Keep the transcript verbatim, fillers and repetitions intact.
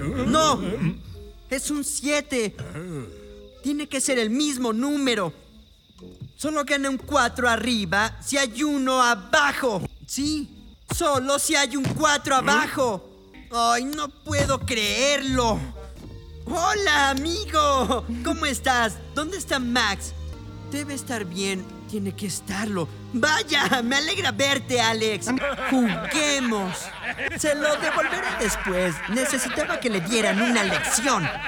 ¡No! Es un siete. Tiene que ser el mismo número. Solo gana un cuatro arriba si hay uno abajo. Sí, solo si hay un cuatro abajo. ¡Ay, no puedo creerlo! ¡Hola, amigo! ¿Cómo estás? ¿Dónde está Max? Debe estar bien. Tiene que estarlo. ¡Vaya! Me alegra verte, Alex. ¡Juguemos! Se lo devolveré después. Necesitaba que le dieran una lección.